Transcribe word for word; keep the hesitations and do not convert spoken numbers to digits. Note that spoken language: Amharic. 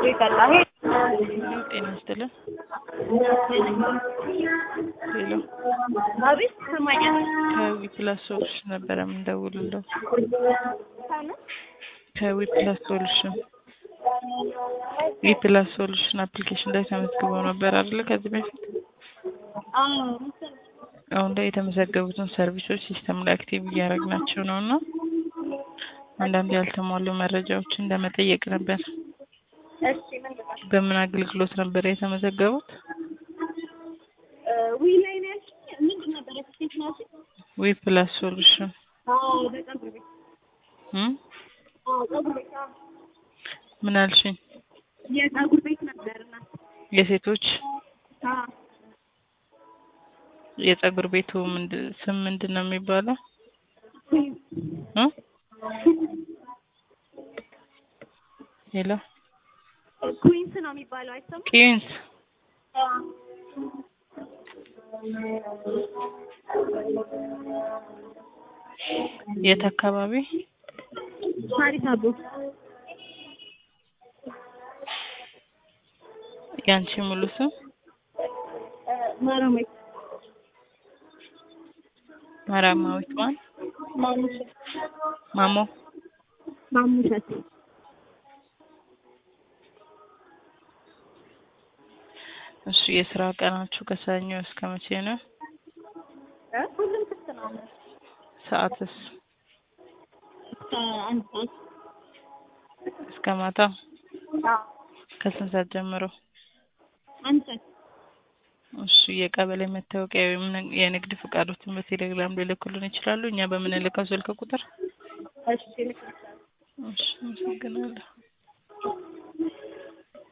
ይቀጥላል። ጤና ይስጥልን። ሄሎ አቤት ሰማኛል። ከዊፕላስ ሶሉሽን ነበረ የምንደውልለው። ታነ ከዊፕላስ ሶሉሽን ዊፕላስ ሶሉሽን አፕሊኬሽን ላይ ተመዝግበው ነበር አይደል? ከዚህ በፊት አዎ አሁን ላይ የተመዘገቡትን ሰርቪሶች ሲስተም ላይ አክቲቭ እያደረግናቸው ነውና አንዳንድ ያልተሟሉ መረጃዎችን ለመጠየቅ ነበር። እሺ ምን ልበል? በምን አገልግሎት ነበር የተመዘገቡት? ዊ ላይ ነው ያልሽኝ? ምንድን ነበር ስቴት ነው? ዊፕላስ ሶሉሽን አዎ በፀጉር ቤት እም አዎ ፀጉር ቤት አዎ። ምን አልሽኝ? የፀጉር ቤት ነበርና የሴቶች አዎ የፀጉር ቤቱ ምንድን ስም ምንድን ነው የሚባለው? እ ሄሎ ኩዊንስ ነው የሚባለው አይሰማም? ኩዊንስ አዎ የት አካባቢ? ሳሪስ አቦ። ያንቺ ሙሉ ስም? ማራማዊት ማራማዊት ማን? ማሙሸት ማሞ ማሙሸት። እሺ የስራ ቀናችሁ ከሰኞ እስከ መቼ ነው? እ ሁሉም ክፍት ነው። ሰዓትስ? እስከ አንድ ሰዓት እስከ ማታ? አዎ ከስንት ሰዓት ጀምሮ? አንድ ሰዓት። እሺ የቀበሌ መታወቂያ ወይም የንግድ ፍቃዶችን በቴሌግራም ሊልኩልን ይችላሉ? እኛ በምንልከው ስልክ ቁጥር? እሺ ልክ ነሽ። እሺ አመሰግናለሁ።